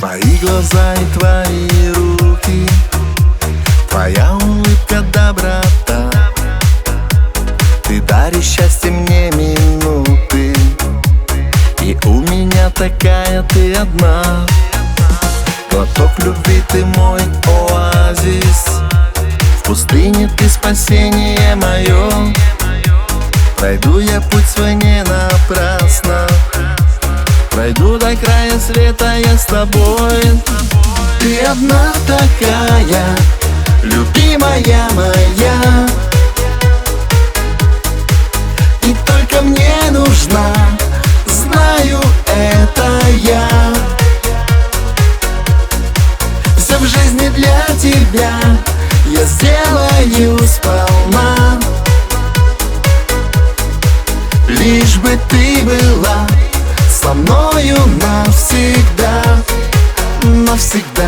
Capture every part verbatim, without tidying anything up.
Твои глаза и твои руки, твоя улыбка, доброта. Ты даришь счастье мне минуты, и у меня такая ты одна. Глоток любви, ты мой оазис, в пустыне ты спасение мое. Пройду я путь свой не напрасно, пройду до края света я с тобой. Ты одна такая, любимая моя, и только мне нужна, знаю это я. Все в жизни для тебя я сделаю сполна, лишь бы ты была со мною навсегда, навсегда.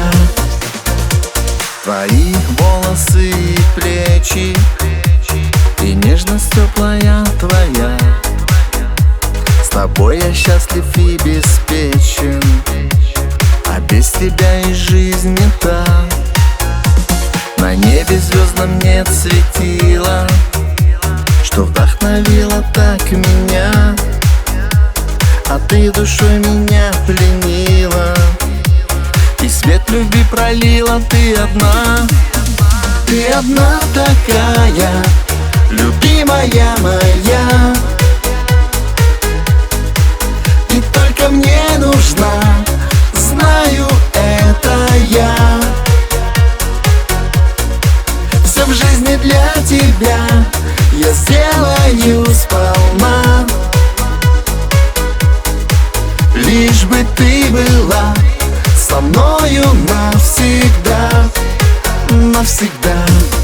Твои волосы и плечи, и нежность теплая твоя. С тобой я счастлив и беспечен, а без тебя и жизнь не та. На небе звездном нет светила, что вдохновила так меня, а ты душой меня пленила, и свет любви пролила. Ты одна, ты одна такая, любимая моя, и только мне нужна, знаю это я. Все в жизни для тебя я сделаю сполна, лишь бы ты была со мною навсегда, навсегда.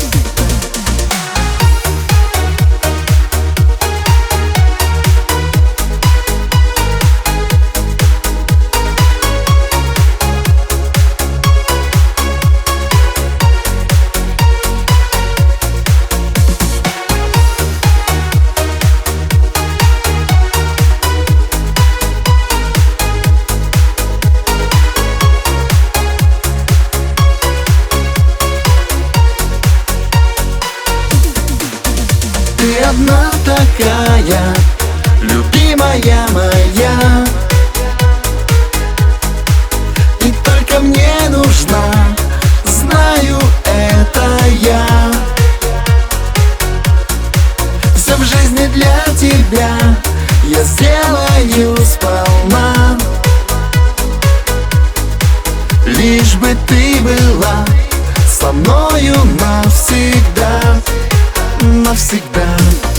Ты одна такая, любимая моя, и только мне нужна, знаю это я. Все в жизни для тебя я сделаю сполна, лишь бы ты была со мною навсегда, навсегда.